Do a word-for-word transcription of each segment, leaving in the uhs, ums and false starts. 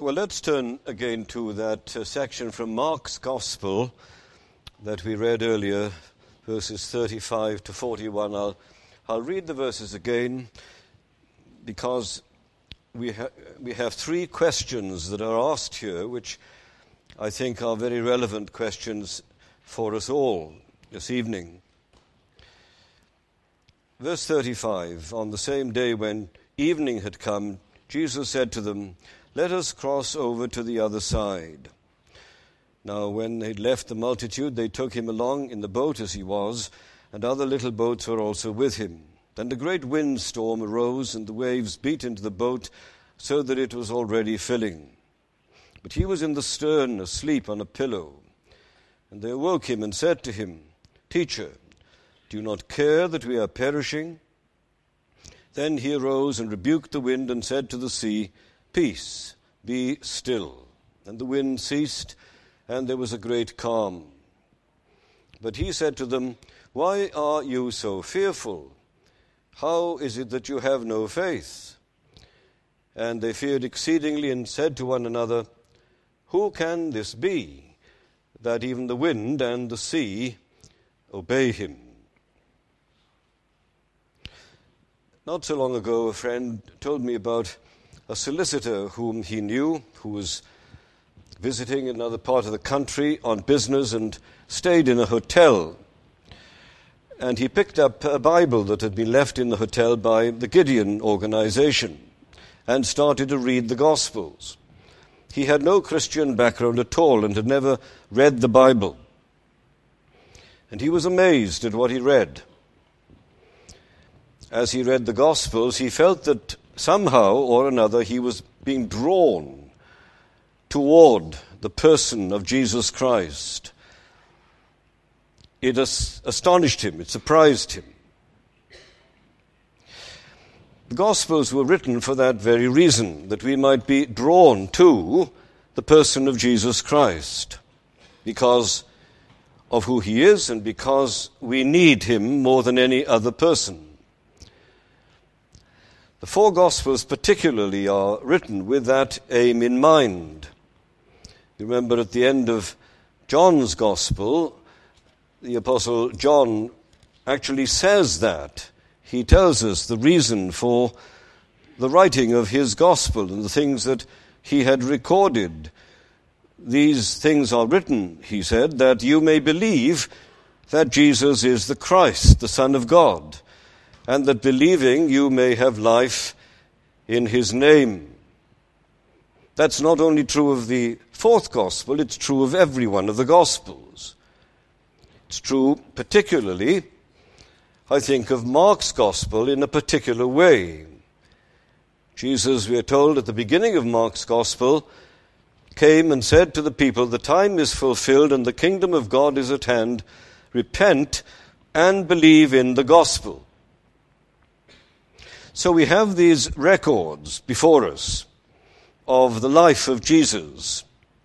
Well, let's turn again to that uh, section from Mark's Gospel that we read earlier, verses thirty-five to forty-one. I'll, I'll read the verses again because we, ha- we have three questions that are asked here, which I think are very relevant questions for us all this evening. Verse thirty-five, on the same day when evening had come, Jesus said to them, "Let us cross over to the other side." Now when they left the multitude, they took him along in the boat as he was, and other little boats were also with him. Then a great windstorm arose, and the waves beat into the boat, so that it was already filling. But he was in the stern, asleep on a pillow. And they awoke him and said to him, "Teacher, do you not care that we are perishing?" Then he arose and rebuked the wind and said to the sea, "Peace, be still." And the wind ceased, and there was a great calm. But he said to them, "Why are you so fearful? How is it that you have no faith?" And they feared exceedingly and said to one another, "Who can this be, that even the wind and the sea obey him?" Not so long ago, a friend told me about a solicitor whom he knew, who was visiting another part of the country on business and stayed in a hotel. And he picked up a Bible that had been left in the hotel by the Gideon organization and started to read the Gospels. He had no Christian background at all and had never read the Bible. And he was amazed at what he read. As he read the Gospels, he felt that somehow or another he was being drawn toward the person of Jesus Christ. It astonished him, it surprised him. The Gospels were written for that very reason, that we might be drawn to the person of Jesus Christ, because of who he is and because we need him more than any other person. The four Gospels particularly are written with that aim in mind. You remember at the end of John's Gospel, the Apostle John actually says that. He tells us the reason for the writing of his Gospel and the things that he had recorded. "These things are written," he said, "that you may believe that Jesus is the Christ, the Son of God, and that believing you may have life in his name." That's not only true of the fourth Gospel, it's true of every one of the Gospels. It's true particularly, I think, of Mark's Gospel in a particular way. Jesus, we are told at the beginning of Mark's Gospel, came and said to the people, "The time is fulfilled and the kingdom of God is at hand. Repent and believe in the Gospel." So we have these records before us of the life of Jesus.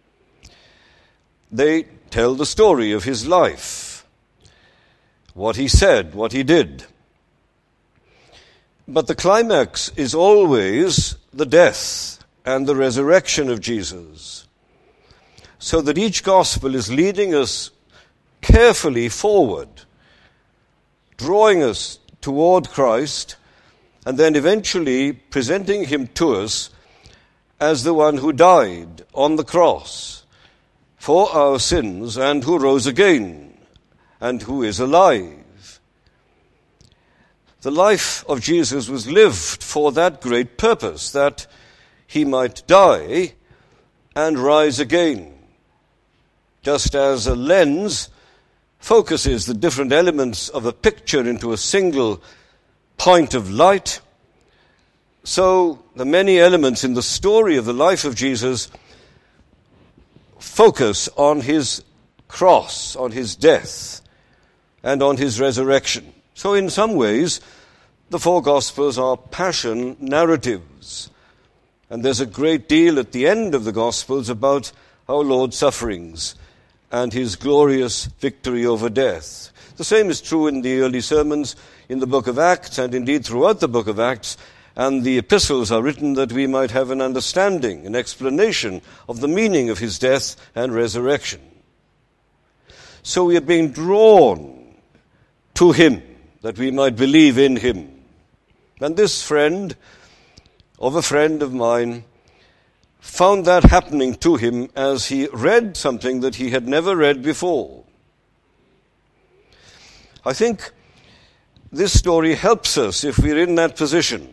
They tell the story of his life, what he said, what he did. But the climax is always the death and the resurrection of Jesus, so that each gospel is leading us carefully forward, drawing us toward Christ, and then eventually presenting him to us as the one who died on the cross for our sins and who rose again and who is alive. The life of Jesus was lived for that great purpose, that he might die and rise again. Just as a lens focuses the different elements of a picture into a single point of light, so the many elements in the story of the life of Jesus focus on his cross, on his death, and on his resurrection. So in some ways, the four Gospels are passion narratives. And there's a great deal at the end of the Gospels about our Lord's sufferings and his glorious victory over death. The same is true in the early sermons in the book of Acts, and indeed throughout the book of Acts, and the epistles are written that we might have an understanding, an explanation of the meaning of his death and resurrection. So we are being drawn to him, that we might believe in him. And this friend of a friend of mine found that happening to him as he read something that he had never read before. I think this story helps us if we're in that position.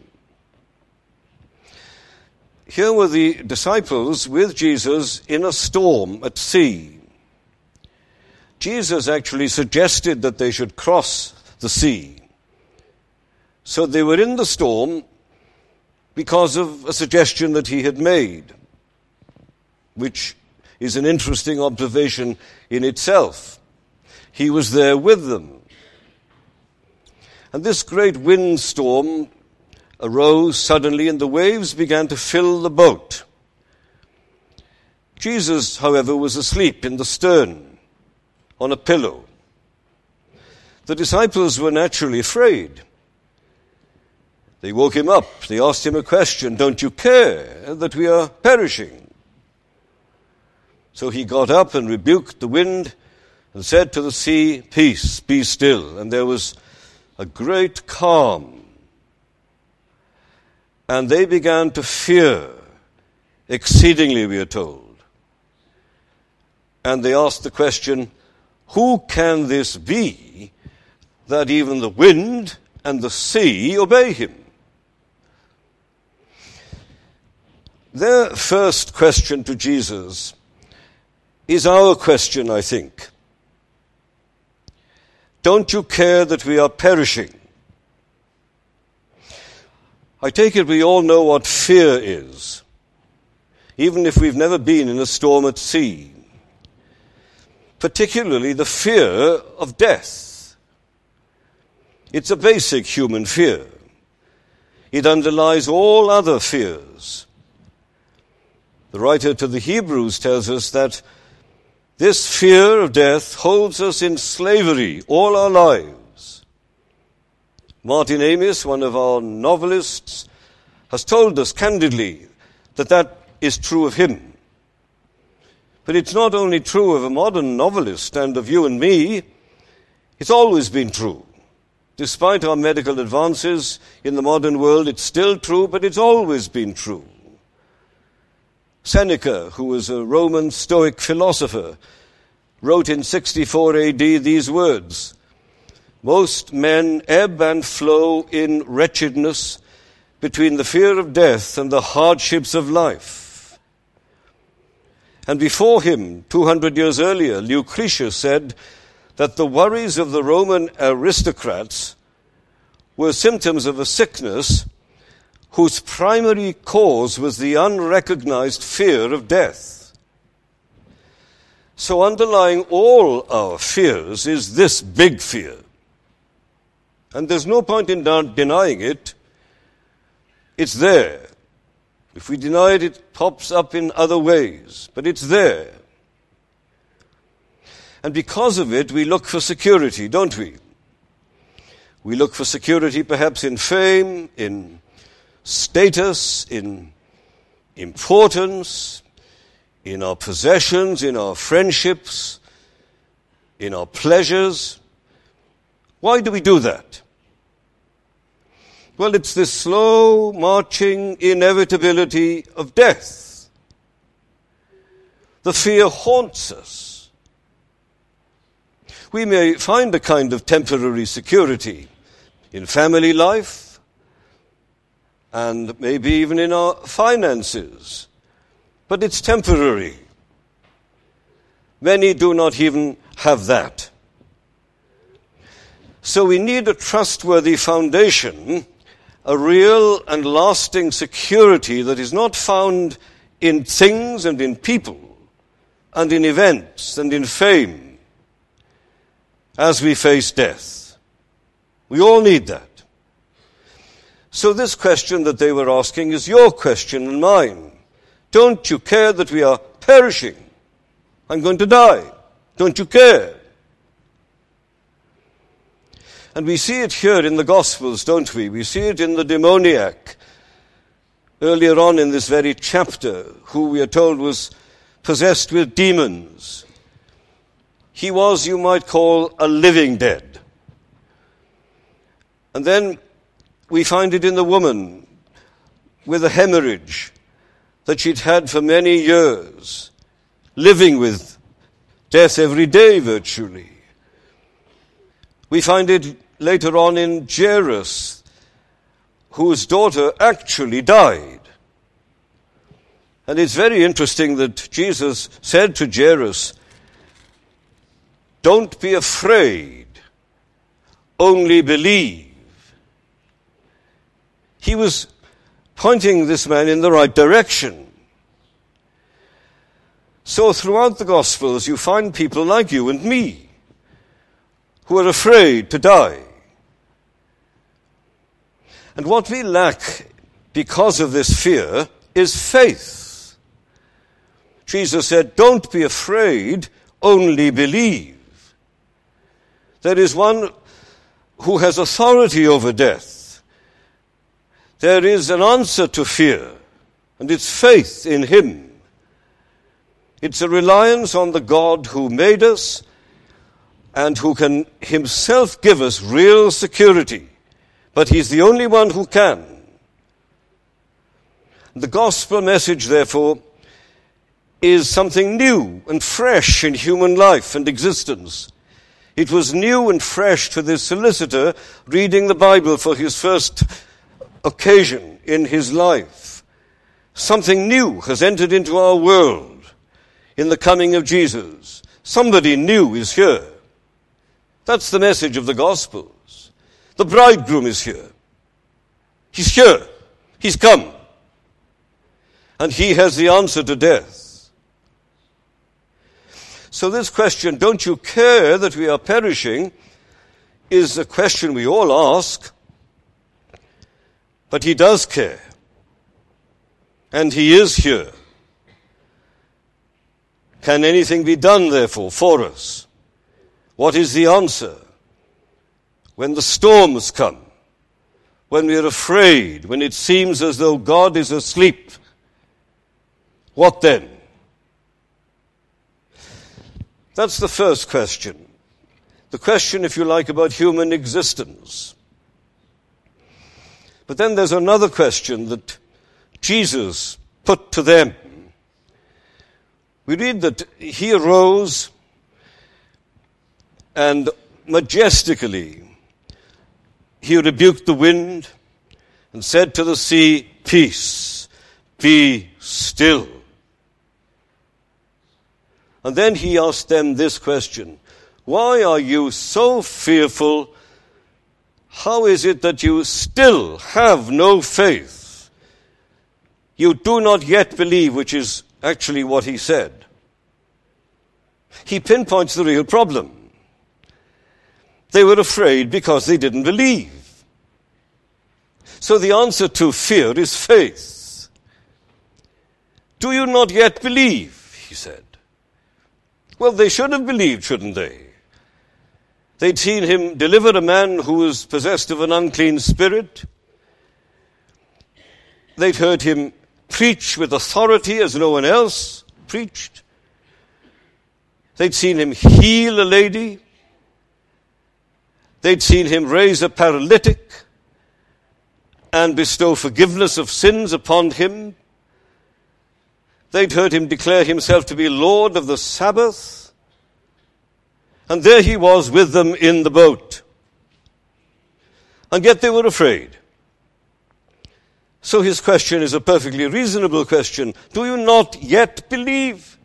Here were the disciples with Jesus in a storm at sea. Jesus actually suggested that they should cross the sea. So they were in the storm because of a suggestion that he had made, which is an interesting observation in itself. He was there with them. And this great windstorm arose suddenly, and the waves began to fill the boat. Jesus, however, was asleep in the stern on a pillow. The disciples were naturally afraid. They woke him up. They asked him a question, "Don't you care that we are perishing?" So he got up and rebuked the wind and said to the sea, "Peace, be still." And there was a great calm. And they began to fear exceedingly, we are told. And they asked the question, "Who can this be that even the wind and the sea obey him?" Their first question to Jesus is our question, I think. Don't you care that we are perishing? I take it we all know what fear is, even if we've never been in a storm at sea. Particularly the fear of death. It's a basic human fear. It underlies all other fears. The writer to the Hebrews tells us that this fear of death holds us in slavery all our lives. Martin Amis, one of our novelists, has told us candidly that that is true of him. But it's not only true of a modern novelist and of you and me, it's always been true. Despite our medical advances in the modern world, it's still true, but it's always been true. Seneca, who was a Roman Stoic philosopher, wrote in sixty-four A D these words, "Most men ebb and flow in wretchedness between the fear of death and the hardships of life." And before him, two hundred years earlier, Lucretius said that the worries of the Roman aristocrats were symptoms of a sickness whose primary cause was the unrecognized fear of death. So underlying all our fears is this big fear. And there's no point in denying it. It's there. If we deny it, it pops up in other ways. But it's there. And because of it, we look for security, don't we? We look for security perhaps in fame, in status, in importance, in our possessions, in our friendships, in our pleasures. Why do we do that? Well, it's this slow marching inevitability of death. The fear haunts us. We may find a kind of temporary security in family life, and maybe even in our finances. But it's temporary. Many do not even have that. So we need a trustworthy foundation, a real and lasting security that is not found in things and in people and in events and in fame as we face death. We all need that. So this question that they were asking is your question and mine. Don't you care that we are perishing? I'm going to die. Don't you care? And we see it here in the Gospels, don't we? We see it in the demoniac earlier on in this very chapter, who we are told was possessed with demons. He was, you might call, a living dead. And then we find it in the woman with a hemorrhage that she'd had for many years, living with death every day virtually. We find it later on in Jairus, whose daughter actually died. And it's very interesting that Jesus said to Jairus, "Don't be afraid, only believe." He was pointing this man in the right direction. So throughout the Gospels, you find people like you and me who are afraid to die. And what we lack because of this fear is faith. Jesus said, "Don't be afraid, only believe." There is one who has authority over death. There is an answer to fear, and it's faith in him. It's a reliance on the God who made us and who can himself give us real security. But he's the only one who can. The gospel message, therefore, is something new and fresh in human life and existence. It was new and fresh to this solicitor reading the Bible for his first occasion in his life. Something new has entered into our world in the coming of Jesus. Somebody new is here. That's the message of the Gospels. The bridegroom is here. He's here. He's come. And he has the answer to death. So this question, "Don't you care that we are perishing?" is a question we all ask. But he does care. And he is here. Can anything be done, therefore, for us? What is the answer? When the storms come, when we are afraid, when it seems as though God is asleep, what then? That's the first question. The question, if you like, about human existence. But then there's another question that Jesus put to them. We read that he arose and majestically he rebuked the wind and said to the sea, "Peace, be still." And then he asked them this question, "Why are you so fearful? How is it that you still have no faith? You do not yet believe," which is actually what he said. He pinpoints the real problem. They were afraid because they didn't believe. So the answer to fear is faith. "Do you not yet believe?" he said. Well, they should have believed, shouldn't they? They'd seen him deliver a man who was possessed of an unclean spirit. They'd heard him preach with authority as no one else preached. They'd seen him heal a lady. They'd seen him raise a paralytic and bestow forgiveness of sins upon him. They'd heard him declare himself to be Lord of the Sabbath. And there he was with them in the boat. And yet they were afraid. So his question is a perfectly reasonable question. Do you not yet believe?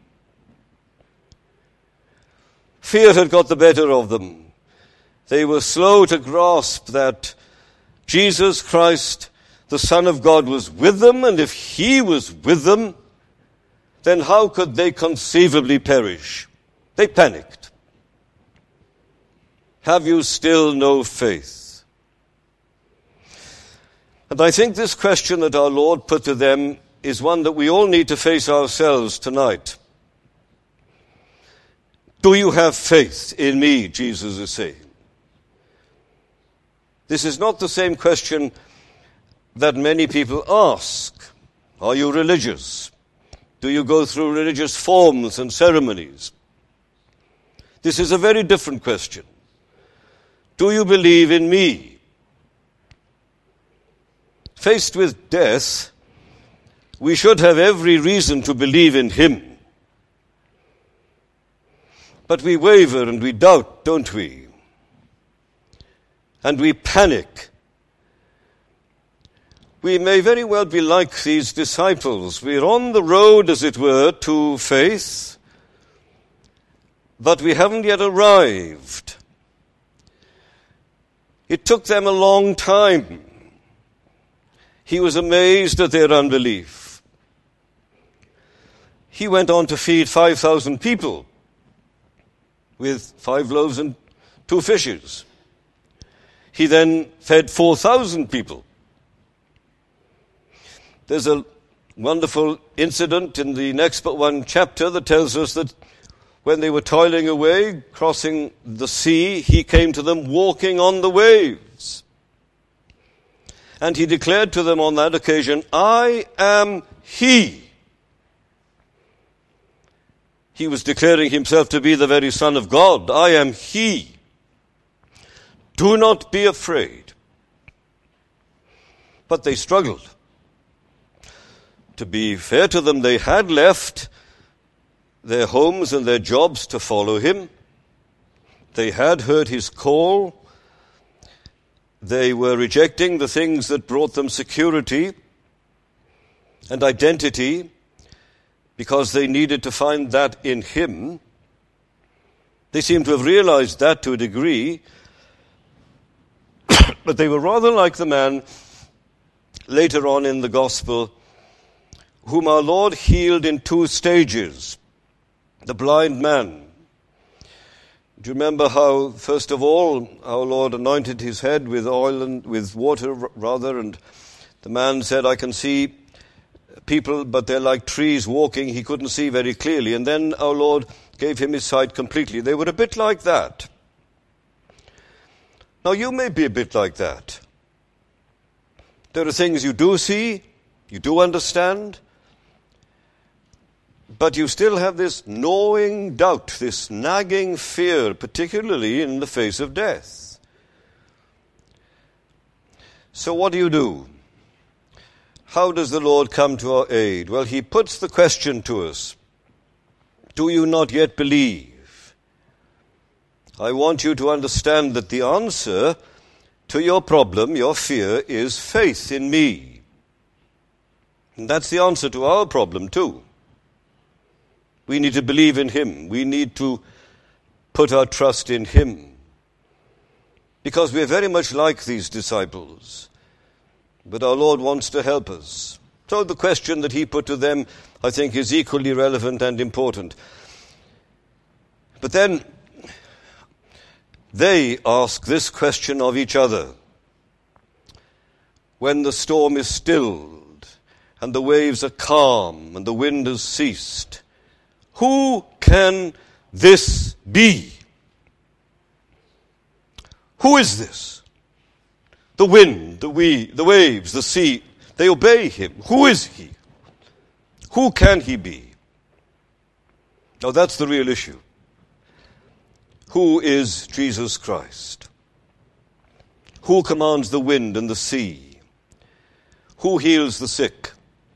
Fear had got the better of them. They were slow to grasp that Jesus Christ, the Son of God, was with them, and if he was with them, then how could they conceivably perish? They panicked. Have you still no faith? And I think this question that our Lord put to them is one that we all need to face ourselves tonight. Do you have faith in me, Jesus is saying. This is not the same question that many people ask. Are you religious? Do you go through religious forms and ceremonies? This is a very different question. Do you believe in me? Faced with death, we should have every reason to believe in him. But we waver and we doubt, don't we? And we panic. We may very well be like these disciples. We're on the road, as it were, to faith, but we haven't yet arrived. It took them a long time. He was amazed at their unbelief. He went on to feed five thousand people with five loaves and two fishes. He then fed four thousand people. There's a wonderful incident in the next but one chapter that tells us that when they were toiling away, crossing the sea, he came to them walking on the waves. And he declared to them on that occasion, I am he. He was declaring himself to be the very Son of God. I am he. Do not be afraid. But they struggled. To be fair to them, they had left their homes and their jobs to follow him. They had heard his call. They were rejecting the things that brought them security and identity because they needed to find that in him. They seem to have realized that to a degree, but they were rather like the man later on in the gospel whom our Lord healed in two stages, the blind man. Do you remember how, first of all, our Lord anointed his head with oil and with water, rather, and the man said, I can see people, but they're like trees walking. He couldn't see very clearly. And then our Lord gave him his sight completely. They were a bit like that. Now, you may be a bit like that. There are things you do see, you do understand, but you still have this gnawing doubt, this nagging fear, particularly in the face of death. So what do you do? How does the Lord come to our aid? Well, he puts the question to us. Do you not yet believe? I want you to understand that the answer to your problem, your fear, is faith in me. And that's the answer to our problem too. We need to believe in him. We need to put our trust in him. Because we're very much like these disciples. But our Lord wants to help us. So the question that he put to them, I think, is equally relevant and important. But then they ask this question of each other. When the storm is stilled, and the waves are calm, and the wind has ceased, who can this be? Who is this? The wind, the we, the waves, the sea, they obey him. Who is he? Who can he be? Now that's the real issue. Who is Jesus Christ? Who commands the wind and the sea? Who heals the sick?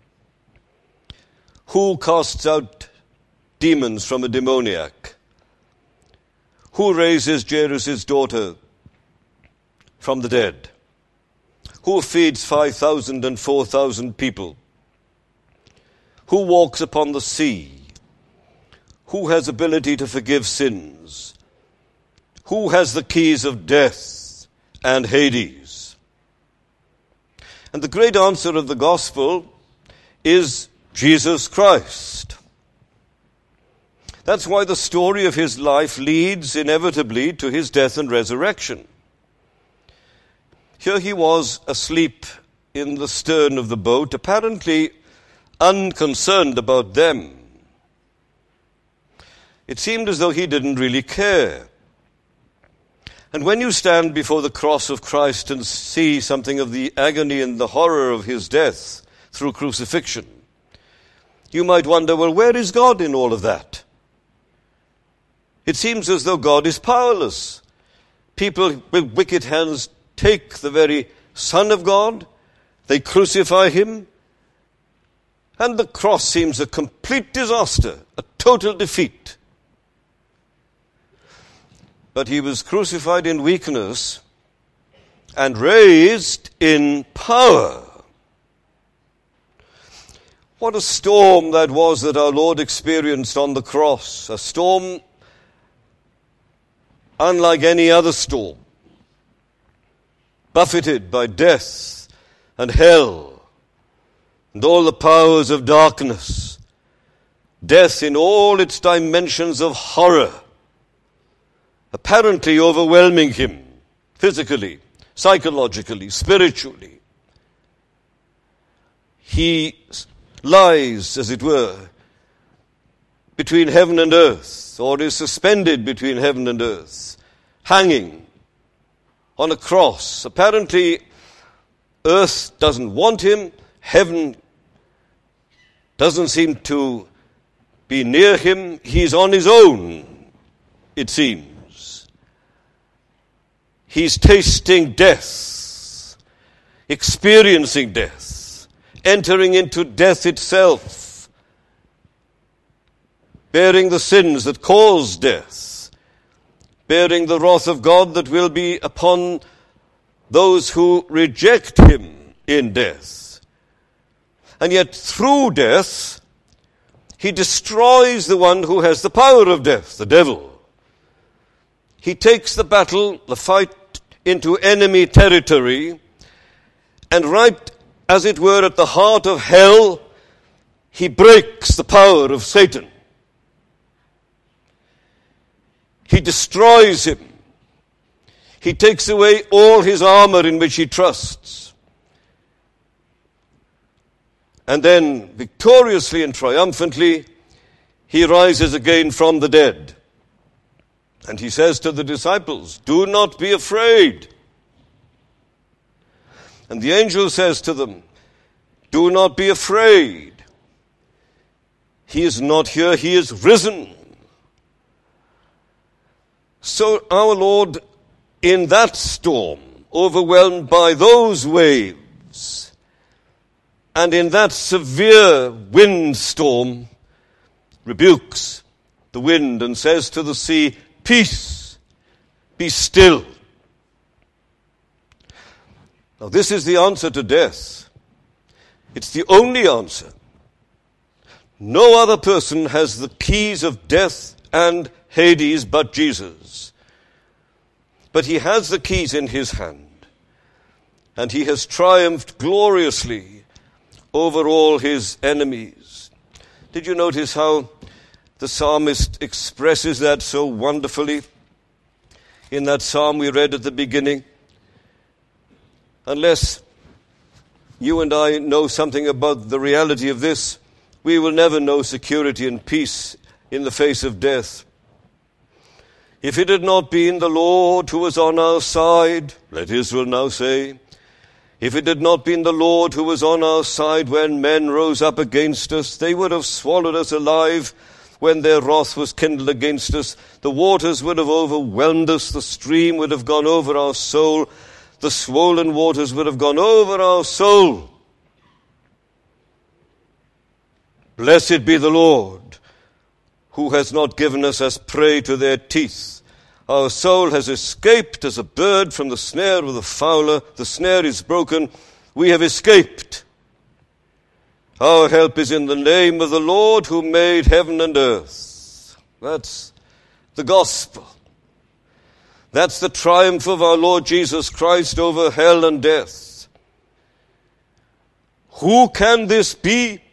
Who casts out demons from a demoniac? Who raises Jairus' daughter from the dead? Who feeds five thousand and four thousand people? Who walks upon the sea? Who has ability to forgive sins? Who has the keys of death and Hades? And the great answer of the gospel is Jesus Christ. That's why the story of his life leads inevitably to his death and resurrection. Here he was asleep in the stern of the boat, apparently unconcerned about them. It seemed as though he didn't really care. And when you stand before the cross of Christ and see something of the agony and the horror of his death, through crucifixion. You might wonder, well, where is God in all of that? It seems as though God is powerless. People with wicked hands take the very Son of God, they crucify him, and the cross seems a complete disaster, a total defeat. But he was crucified in weakness and raised in power. What a storm that was that our Lord experienced on the cross, a storm unlike any other storm, buffeted by death and hell and all the powers of darkness, death in all its dimensions of horror, apparently overwhelming him physically, psychologically, spiritually. He lies, as it were, between heaven and earth, or is suspended between heaven and earth, hanging on a cross. Apparently, earth doesn't want him, heaven doesn't seem to be near him. He's on his own, it seems. He's tasting death, experiencing death, entering into death itself, bearing the sins that cause death, bearing the wrath of God that will be upon those who reject him in death. And yet through death, he destroys the one who has the power of death, the devil. He takes the battle, the fight, into enemy territory, and right, as it were, at the heart of hell, he breaks the power of Satan. He destroys him. He takes away all his armor in which he trusts. And then, victoriously and triumphantly, he rises again from the dead. And he says to the disciples, "Do not be afraid." And the angel says to them, "Do not be afraid. He is not here, he is risen." So our Lord, in that storm, overwhelmed by those waves, and in that severe windstorm, rebukes the wind and says to the sea, "Peace, be still." Now this is the answer to death. It's the only answer. No other person has the keys of death and Hades but Jesus. But he has the keys in his hand, and he has triumphed gloriously over all his enemies. Did you notice how the psalmist expresses that so wonderfully in that psalm we read at the beginning? Unless you and I know something about the reality of this, we will never know security and peace in the face of death. If it had not been the Lord who was on our side, let Israel now say, if it had not been the Lord who was on our side when men rose up against us, they would have swallowed us alive when their wrath was kindled against us. The waters would have overwhelmed us, the stream would have gone over our soul, the swollen waters would have gone over our soul. Blessed be the Lord, who has not given us as prey to their teeth. Our soul has escaped as a bird from the snare of the fowler. The snare is broken. We have escaped. Our help is in the name of the Lord who made heaven and earth. That's the gospel. That's the triumph of our Lord Jesus Christ over hell and death. Who can this be?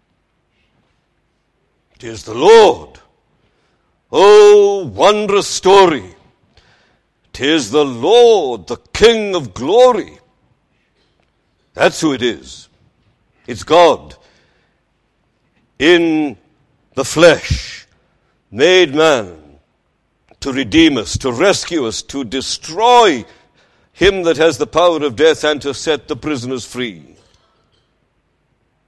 It is the Lord. Oh, wondrous story. It is the Lord, the King of glory. That's who it is. It's God in the flesh, made man, to redeem us, to rescue us, to destroy him that has the power of death and to set the prisoners free.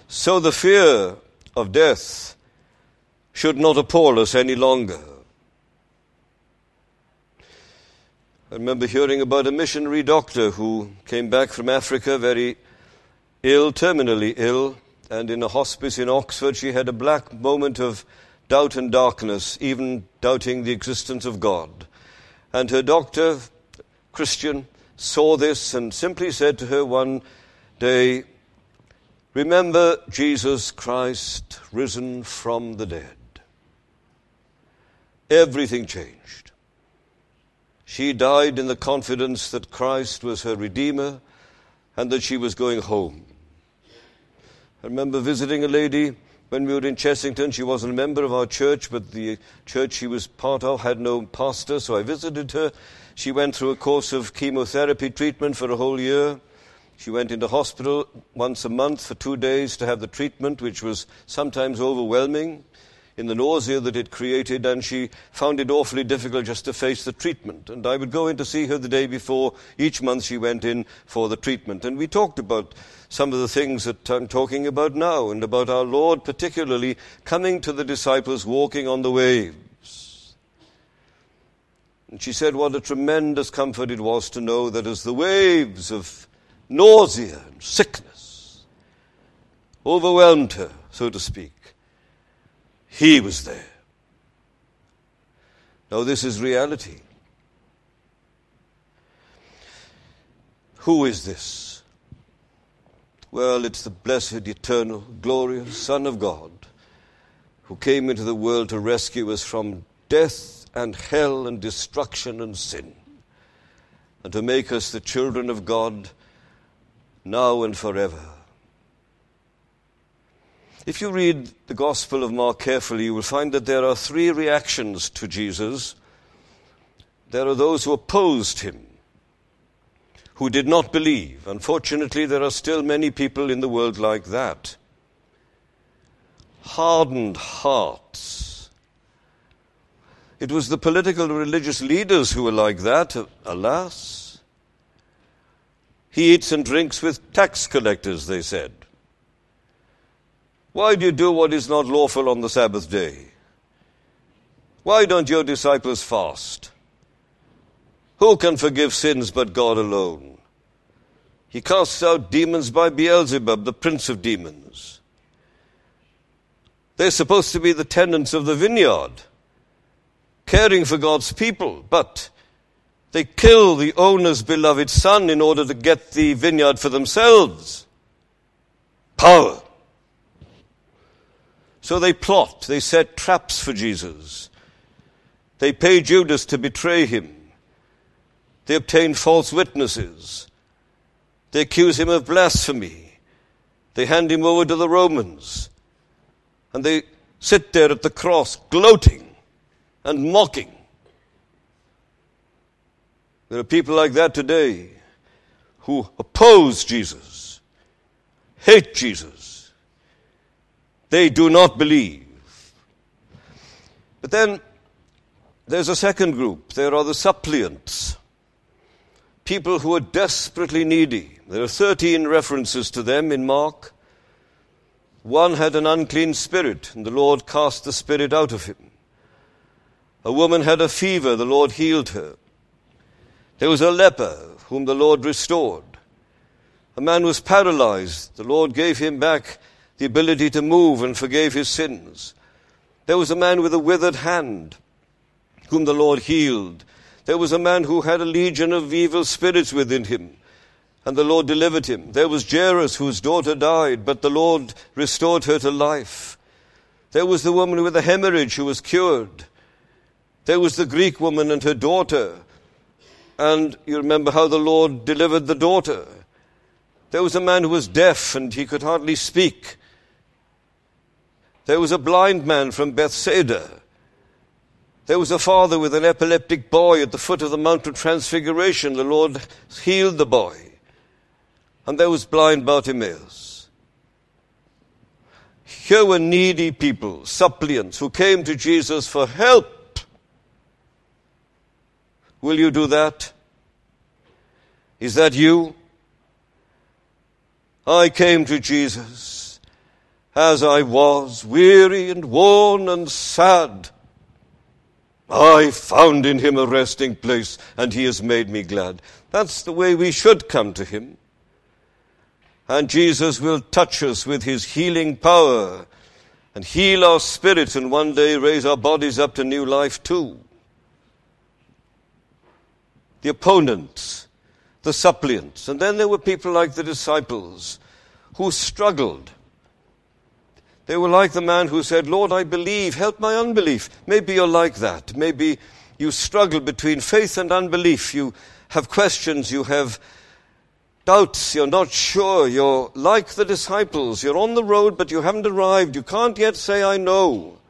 So the fear of death should not appall us any longer. I remember hearing about a missionary doctor who came back from Africa very ill, terminally ill, and in a hospice in Oxford she had a black moment of doubt and darkness, even doubting the existence of God. And her doctor, Christian, saw this and simply said to her one day, "Remember Jesus Christ risen from the dead." Everything changed. She died in the confidence that Christ was her Redeemer and that she was going home. I remember visiting a lady when we were in Chessington. She wasn't a member of our church, but the church she was part of had no pastor, so I visited her. She went through a course of chemotherapy treatment for a whole year. She went into hospital once a month for two days to have the treatment, which was sometimes overwhelming in the nausea that it created, and she found it awfully difficult just to face the treatment. And I would go in to see her the day before. Each month she went in for the treatment. And we talked about some of the things that I'm talking about now, and about our Lord particularly coming to the disciples walking on the waves. And she said what a tremendous comfort it was to know that as the waves of nausea and sickness overwhelmed her, so to speak, He was there. Now this is reality. Who is this? Well, it's the blessed, eternal, glorious Son of God who came into the world to rescue us from death and hell and destruction and sin, and to make us the children of God now and forever. If you read the Gospel of Mark carefully, you will find that there are three reactions to Jesus. There are those who opposed him, who did not believe. Unfortunately, there are still many people in the world like that. Hardened hearts. It was the political and religious leaders who were like that, alas. He eats and drinks with tax collectors, they said. Why do you do what is not lawful on the Sabbath day? Why don't your disciples fast? Who can forgive sins but God alone? He casts out demons by Beelzebub, the prince of demons. They're supposed to be the tenants of the vineyard, caring for God's people, but they kill the owner's beloved son in order to get the vineyard for themselves. Power. So they plot, they set traps for Jesus. They pay Judas to betray him. They obtain false witnesses. They accuse him of blasphemy. They hand him over to the Romans. And they sit there at the cross gloating and mocking. There are people like that today who oppose Jesus, hate Jesus. They do not believe. But then there's a second group. There are the suppliants, people who are desperately needy. There are thirteen references to them in Mark. One had an unclean spirit, and the Lord cast the spirit out of him. A woman had a fever, the Lord healed her. There was a leper whom the Lord restored. A man was paralyzed. The Lord gave him back the ability to move and forgave his sins. There was a man with a withered hand whom the Lord healed. There was a man who had a legion of evil spirits within him, and the Lord delivered him. There was Jairus, whose daughter died, but the Lord restored her to life. There was the woman with a hemorrhage who was cured. There was the Greek woman and her daughter, and you remember how the Lord delivered the daughter. There was a man who was deaf and he could hardly speak. There was a blind man from Bethsaida. There was a father with an epileptic boy at the foot of the Mount of Transfiguration. The Lord healed the boy. And there was blind Bartimaeus. Here were needy people, suppliants, who came to Jesus for help. Will you do that? Is that you? I came to Jesus as I was, weary and worn and sad, I found in him a resting place, and he has made me glad. That's the way we should come to him. And Jesus will touch us with his healing power and heal our spirits, and one day raise our bodies up to new life too. The opponents, the suppliants, and then there were people like the disciples who struggled. They were like the man who said, Lord, I believe, help my unbelief. Maybe you're like that. Maybe you struggle between faith and unbelief. You have questions, you have doubts, you're not sure. You're like the disciples. You're on the road, but you haven't arrived. You can't yet say, I know.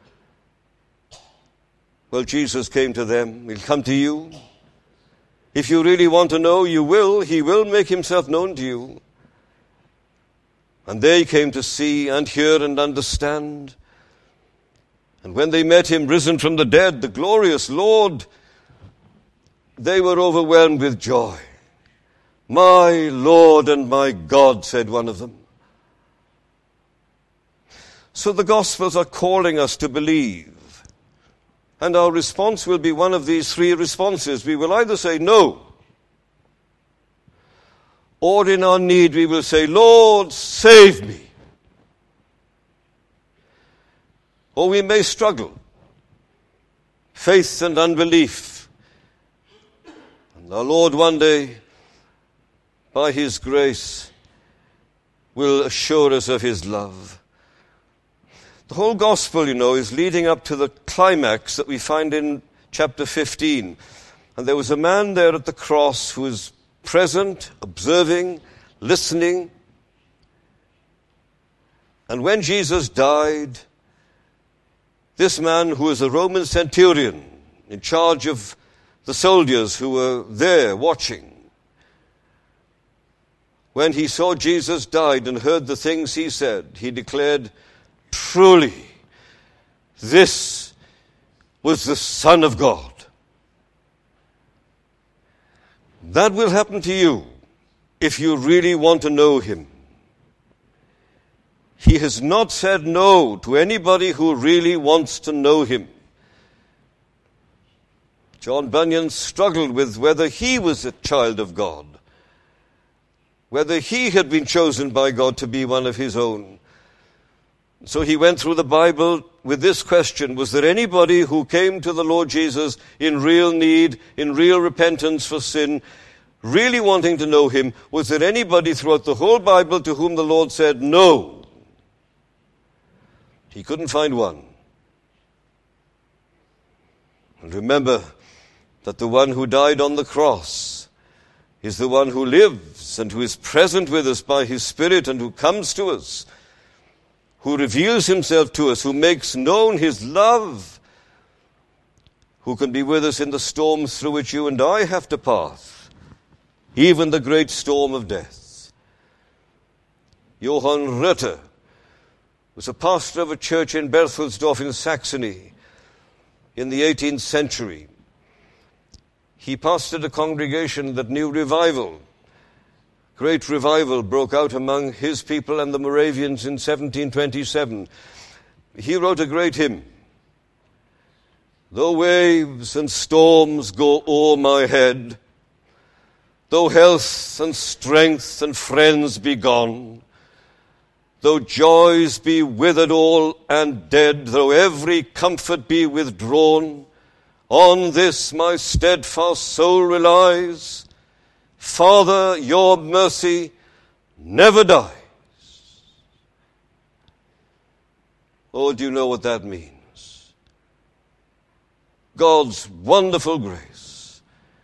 Well, Jesus came to them. He'll come to you. If you really want to know, you will. He will make himself known to you. And they came to see and hear and understand. And when they met him risen from the dead, the glorious Lord, they were overwhelmed with joy. My Lord and my God, said one of them. So the Gospels are calling us to believe. And our response will be one of these three responses. We will either say no, or in our need we will say, Lord, save me. Or we may struggle. Faith and unbelief. And our Lord one day, by his grace, will assure us of his love. The whole gospel, you know, is leading up to the climax that we find in chapter fifteen. And there was a man there at the cross who was present, observing, listening. And when Jesus died, this man, who was a Roman centurion in charge of the soldiers who were there watching, when he saw Jesus died and heard the things he said, he declared, truly, this was the Son of God. That will happen to you if you really want to know him. He has not said no to anybody who really wants to know him. John Bunyan struggled with whether he was a child of God, whether he had been chosen by God to be one of his own. So he went through the Bible with this question: was there anybody who came to the Lord Jesus in real need, in real repentance for sin, really wanting to know him? Was there anybody throughout the whole Bible to whom the Lord said no? He couldn't find one. And remember that the one who died on the cross is the one who lives and who is present with us by his Spirit and who comes to us, who reveals himself to us, who makes known his love, who can be with us in the storms through which you and I have to pass, even the great storm of death. Johann Ritter was a pastor of a church in Berthelsdorf in Saxony in the eighteenth century. He pastored a congregation that knew revival. Great revival broke out among his people and the Moravians in seventeen twenty-seven. He wrote a great hymn. Though waves and storms go o'er my head, though health and strength and friends be gone, though joys be withered all and dead, though every comfort be withdrawn, on this my steadfast soul relies. Father, your mercy never dies. Oh, do you know what that means? God's wonderful grace.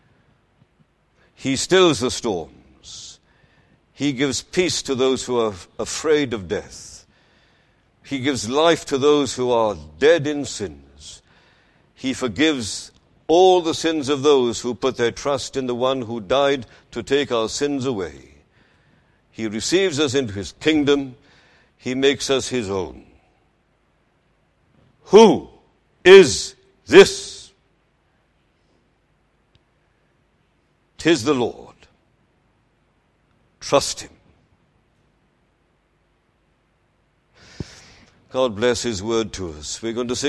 He stills the storms. He gives peace to those who are afraid of death. He gives life to those who are dead in sins. He forgives all the sins of those who put their trust in the one who died to take our sins away. He receives us into his kingdom. He makes us his own. Who is this? 'Tis the Lord. Trust him. God bless his word to us. We're going to sing